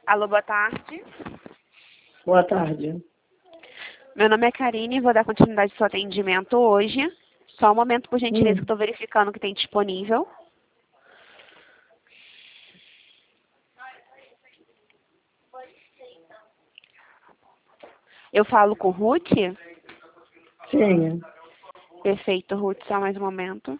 Alô, boa tarde. Boa tarde. Meu nome é Karine, vou dar continuidade ao seu atendimento hoje. Só um momento, por gentileza, que estou verificando o que tem disponível. Eu falo com Ruth? Sim. Perfeito, Ruth, só mais um momento.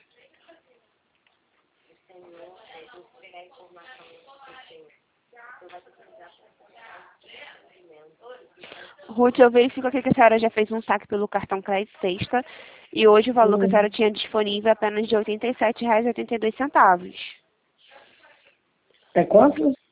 Ruth, eu verifico aqui que a senhora já fez um saque pelo cartão crédito sexta e hoje o valor que a senhora tinha disponível é apenas de R$ 87,82. É quanto? R$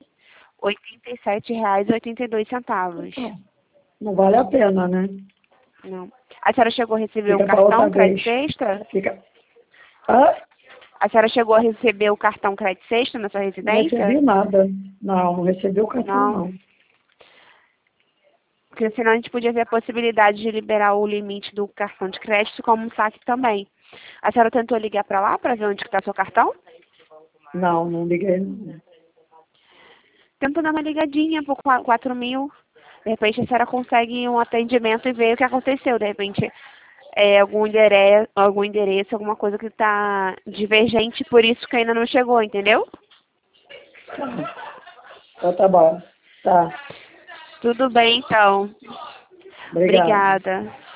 87,82. Não vale a pena, né? Não. A senhora chegou a receber o Fica para outra cartão vez. crédito extra? Fica. Hã? A senhora chegou a receber o cartão crédito extra na sua Não residência? recebi nada. Não recebi o cartão, Não. não. Porque senão a gente podia ver a possibilidade de liberar o limite do cartão de crédito como um saque também. A senhora tentou ligar para lá para ver onde está seu cartão? Não, não liguei, não. Tenta dar uma ligadinha por 4 mil. De repente a senhora consegue um atendimento e ver o que aconteceu. De repente algum endereço, alguma coisa que está divergente, por isso que ainda não chegou, entendeu? Então tá bom. Tá. Tudo bem, então. Obrigada. Obrigada.